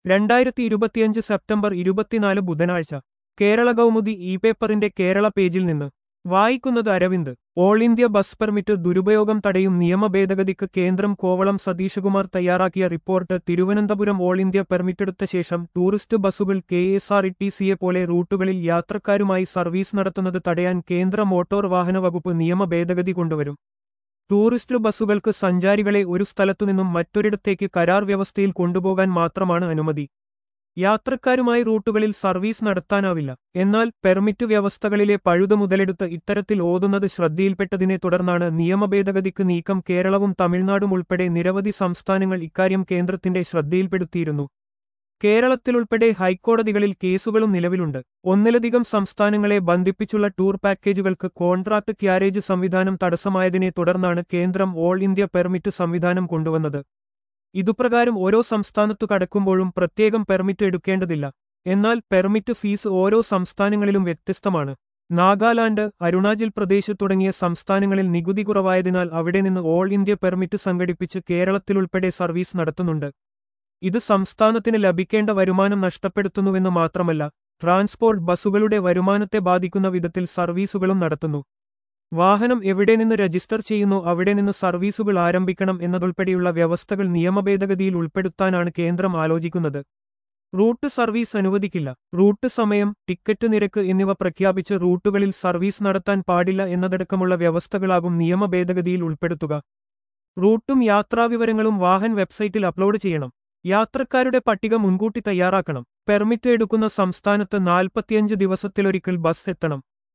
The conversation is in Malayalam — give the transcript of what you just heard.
2025 സെപ്റ്റംബർ 24 ബുധനാഴ്ച കേരള കൗമുദി ഇ പേപ്പറിന്റെ കേരള പേജിൽ നിന്ന് വായിക്കുന്നത് Aravind. All India bus permit ദുരുപയോഗം തടയും നിയമ ഭേദഗതിക്ക് കേന്ദ്രം. കോവളം സതീശകുമാർ തയ്യാറാക്കിയ റിപ്പോർട്ട്. തിരുവനന്തപുരം ഓൾ ഇന്ത്യ പെർമിറ്റെടുത്ത ശേഷം ടൂറിസ്റ്റ് ബസ്സുകൾ KSRTCയെ പോലെ റൂട്ടുകളിൽ യാത്രക്കാരുമായി സർവീസ് നടത്തുന്നത് തടയാൻ കേന്ദ്ര മോട്ടോർ വാഹന വകുപ്പ് നിയമ ഭേദഗതി കൊണ്ടുവരും. ടൂറിസ്റ്റ് ബസ്സുകൾക്ക് സഞ്ചാരികളെ ഒരു സ്ഥലത്തുനിന്നും മറ്റൊരിടത്തേക്ക് കരാർ വ്യവസ്ഥയിൽ കൊണ്ടുപോകാൻ മാത്രമാണ് അനുമതി. യാത്രക്കാരുമായി റൂട്ടുകളിൽ സർവീസ് നടത്താനാവില്ല. എന്നാൽ പെർമിറ്റ് വ്യവസ്ഥകളിലെ പഴുത് മുതലെടുത്ത് ഇത്തരത്തിൽ ഓതുന്നത് ശ്രദ്ധയിൽപ്പെട്ടതിനെ തുടർന്നാണ് നിയമഭേദഗതിക്ക് നീക്കം. കേരളവും തമിഴ്നാടും ഉൾപ്പെടെ നിരവധി സംസ്ഥാനങ്ങൾ ഇക്കാര്യം കേന്ദ്രത്തിന്റെ ശ്രദ്ധയിൽപ്പെടുത്തിയിരുന്നു. കേരളത്തിലുൾപ്പെടെ ഹൈക്കോടതികളിൽ കേസുകളും നിലവിലുണ്ട്. ഒന്നിലധികം സംസ്ഥാനങ്ങളെ ബന്ധിപ്പിച്ചുള്ള ടൂർ പാക്കേജുകൾക്ക് കോൺട്രാക്ട് ക്യാരേജ് സംവിധാനം തടസ്സമായതിനെ തുടർന്നാണ് കേന്ദ്രം ഓൾ ഇന്ത്യ പെർമിറ്റ് സംവിധാനം കൊണ്ടുവന്നത്. ഇതുപ്രകാരം ഓരോ സംസ്ഥാനത്തു കടക്കുമ്പോഴും പ്രത്യേകം പെർമിറ്റ് എടുക്കേണ്ടതില്ല. എന്നാൽ പെർമിറ്റ് ഫീസ് ഓരോ സംസ്ഥാനങ്ങളിലും വ്യത്യസ്തമാണ്. നാഗാലാൻഡ്, അരുണാചൽ പ്രദേശ് തുടങ്ങിയ സംസ്ഥാനങ്ങളിൽ നികുതി കുറവായതിനാൽ അവിടെ നിന്ന് ഓൾ ഇന്ത്യ പെർമിറ്റ് സംഘടിപ്പിച്ച് കേരളത്തിലുൾപ്പെടെ സർവീസ് നടത്തുന്നുണ്ട്. ഇത് സംസ്ഥാനത്തിന് ലഭിക്കേണ്ട വരുമാനം നഷ്ടപ്പെടുത്തുന്നുവെന്ന് മാത്രമല്ല, ട്രാൻസ്പോർട്ട് ബസ്സുകളുടെ വരുമാനത്തെ ബാധിക്കുന്ന വിധത്തിൽ സർവീസുകളും നടത്തുന്നു. വാഹനം എവിടെ നിന്ന് രജിസ്റ്റർ ചെയ്യുന്നു അവിടെ നിന്ന് സർവീസുകൾ ആരംഭിക്കണം എന്നതുൾപ്പെടെയുള്ള വ്യവസ്ഥകൾ നിയമഭേദഗതിയിൽ ഉൾപ്പെടുത്താനാണ് കേന്ദ്രം ആലോചിക്കുന്നത്. റൂട്ട് സർവീസ് അനുവദിക്കില്ല. റൂട്ട് സമയം, ടിക്കറ്റ് നിരക്ക് എന്നിവ പ്രഖ്യാപിച്ച് റൂട്ടുകളിൽ സർവീസ് നടത്താൻ പാടില്ല എന്നതടക്കമുള്ള വ്യവസ്ഥകളാകും നിയമഭേദഗതിയിൽ ഉൾപ്പെടുത്തുക. റൂട്ടും യാത്രാവിവരങ്ങളും വാഹൻ വെബ്സൈറ്റിൽ അപ്ലോഡ് ചെയ്യണം. യാത്രക്കാരുടെ പട്ടിക മുൻകൂട്ടി തയ്യാറാക്കണം. പെർമിറ്റ് എടുക്കുന്ന സംസ്ഥാനത്ത് 45 ദിവസത്തിലൊരിക്കൽ ബസ് എത്തണം.